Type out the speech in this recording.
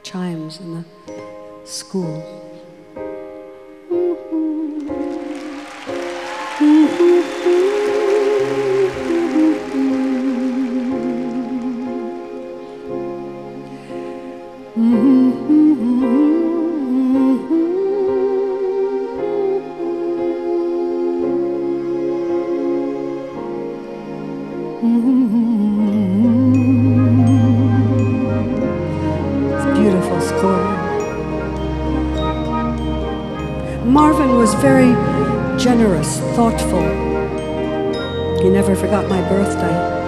chimes in the school. Beautiful score. Marvin was very generous, thoughtful. He never forgot my birthday.